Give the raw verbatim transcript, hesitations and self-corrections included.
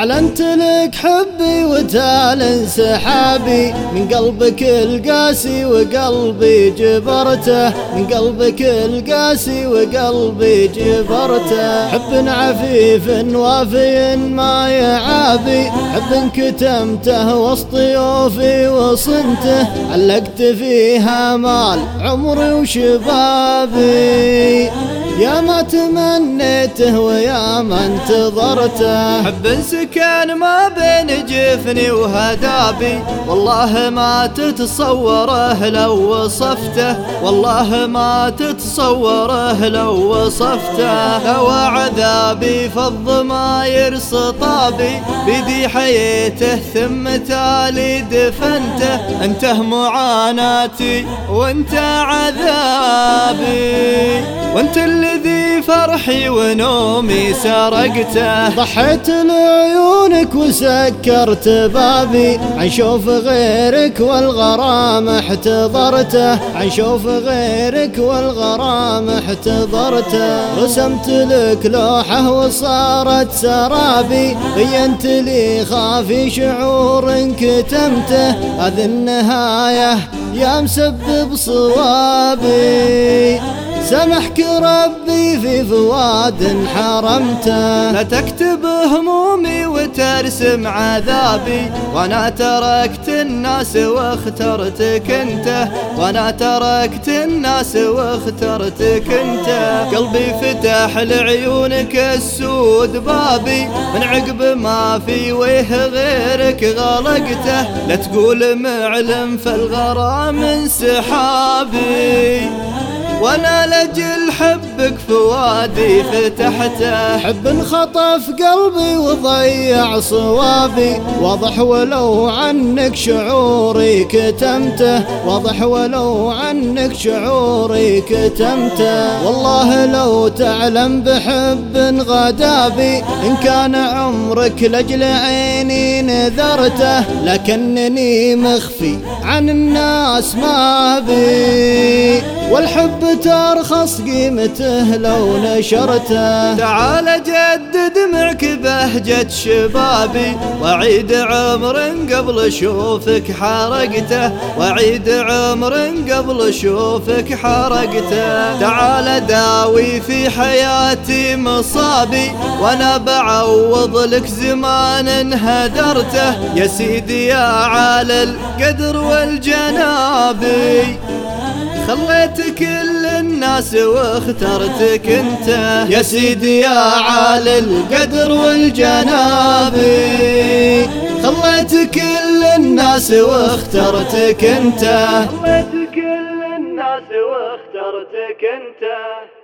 أعلنت لك حبي وتال انسحابي من قلبك القاسي وقلبي جبرته، من قلبك القاسي وقلبي جبرته. حب عفيف وافي ما يعابي، حب كتمته وسط ضيوفي وصنته، علقت فيها مال عمري وشبابي. يا ما تمنيته ويا ما انتظرته، حب سكن ما بين جفني وهدابي، والله ما تتصوره لو وصفته، والله ما تتصوره لو وصفته. لو عذابي فض ما يرصطابي، بيدي حياته ثم تالي دفنته. انته معاناتي وانت عذابي، وانت الذي فرحي ونومي سرقته. ضحيت لعيونك وسكرت بابي، عن شوف غيرك والغرام احتضرته، عن شوف غيرك والغرام احتضرته. رسمت لك لوحة وصارت سرابي، بينت لي خافي شعور كتمته. هذه النهاية يا مسبب صوابي، سمحك ربي في فواد حرمته. لا تكتب همومي وترسم عذابي، وانا تركت الناس واخترتك انت، وانا تركت الناس واخترتك انت. قلبي فتح لعيونك السود بابي، من عقب ما في ويه غيرك غلقته. لا تقول معلم فالغرام انسحابي، وانا لجل حبك فوادي فتحته. حب خطف قلبي وضيع صوابي، واضح ولو عنك شعوري كتمته، واضح ولو عنك شعوري كتمته. والله لو تعلم بحب غدابي، إن كان عمرك لجل عيني نذرته. لكنني مخفي عن الناس ما بي، والحب ترخص قيمته لو نشرته. تعال جدد معك بهجة شبابي، وعيد عمر قبل شوفك حرقته، وعيد عمر قبل شوفك حرقته. تعال داوي في حياتي مصابي، وانا بعوض لك زمان هدرته. يا سيدي يا عالي القدر والجنابي، خليت كل الناس واخترتك انت. يا سيدي يا عالي القدر والجنابي، خليت كل الناس واخترتك انت، خليت كل الناس واخترتك انت.